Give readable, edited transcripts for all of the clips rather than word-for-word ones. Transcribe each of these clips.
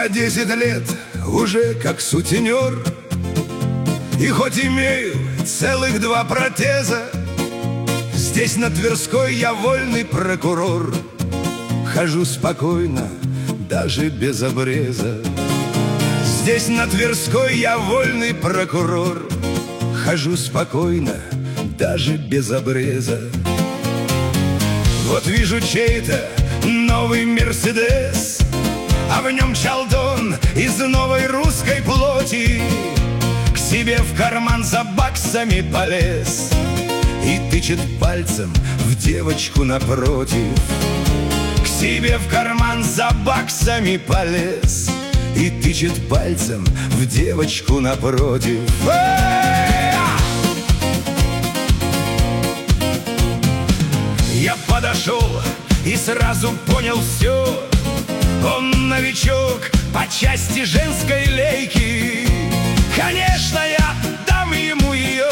Я 10 лет уже как сутенер, и хоть имею целых 2 протеза, здесь на Тверской я вольный прокурор. Хожу спокойно, даже без обреза. Здесь на Тверской я вольный прокурор. Хожу спокойно, даже без обреза. Вот вижу чей-то новый Мерседес, а в нем чалдон из новой русской плоти. К себе в карман за баксами полез и тычет пальцем в девочку напротив. К себе в карман за баксами полез и тычет пальцем в девочку напротив. Я подошел и сразу понял все: он новичок по части женской лейки. Конечно, я дам ему ее,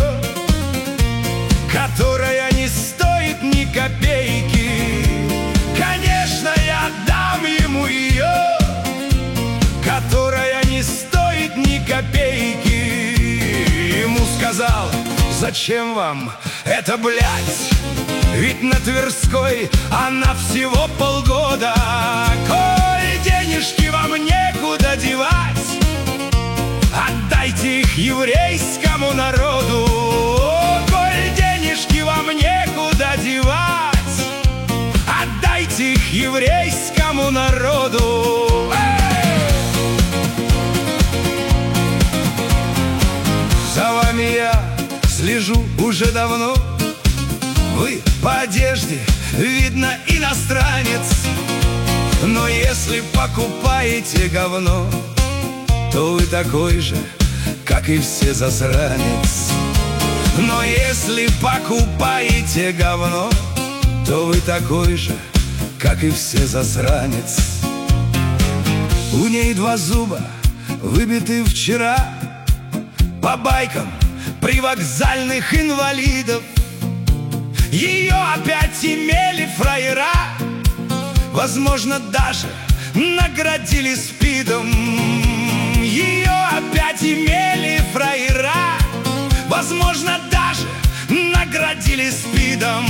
которая не стоит ни копейки. Конечно, я дам ему ее, которая не стоит ни копейки. Ему сказал: зачем вам это, блядь? Ведь на Тверской она всего полгода. Коль денежки вам некуда девать, отдайте их еврейскому народу. Коль денежки вам некуда девать, отдайте их еврейскому народу. За вами я слежу уже давно. Вы по одежде, видно, иностранец. Но если покупаете говно, то вы такой же, как и все, засранец. Но если покупаете говно, то вы такой же, как и все, засранец. У ней 2 зуба, выбиты вчера по байкам привокзальных инвалидов. Ее опять имели фраера, возможно, даже наградили СПИДом. Ее опять имели фраера, возможно, даже наградили СПИДом.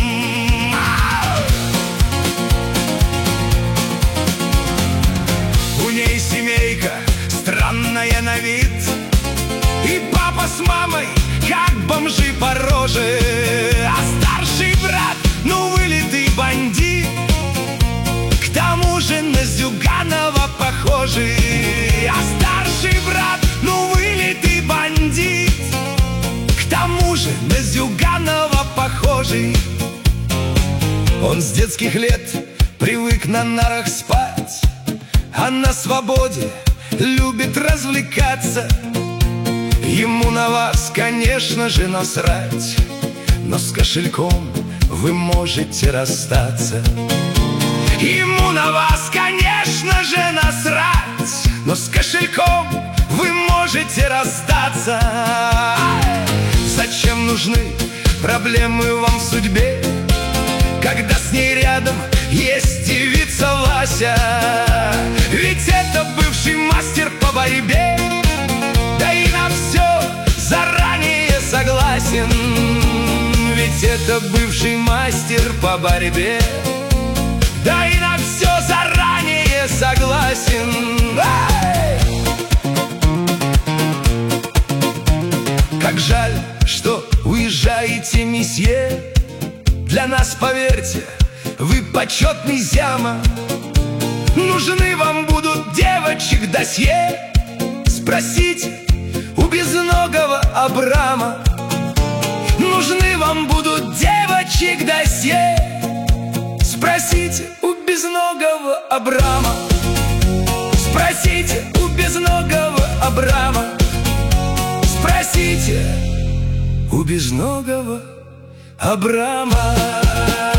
У ней семейка странная на вид, и папа с мамой как бомжи по роже, а старший брат, ну, вылитый бандит, к тому же на Зюганова похожий. А старший брат, ну, вылитый бандит, к тому же на Зюганова похожий. Он с детских лет привык на нарах спать, а на свободе любит развлекаться. Ему на вас, конечно же, насрать, но с кошельком вы можете расстаться. Ему на вас, конечно же, насрать, но с кошельком вы можете расстаться. Зачем нужны проблемы вам в судьбе, когда с ней рядом есть девица Вася? Ведь это бывший мастер по борьбе, да и на все заранее согласен. Ведь это бывший мастер по борьбе, да и на все заранее согласен. Как жаль, что уезжаете, месье. Для нас, поверьте, вы почетный зяма. Нужны вам будут девочек досье. Спросите у безногого Абрама. Нужны вам будут девочек досье. Спросите у безногого Абрама. Спросите у безногого Абрама. Спросите у безногого Абрама.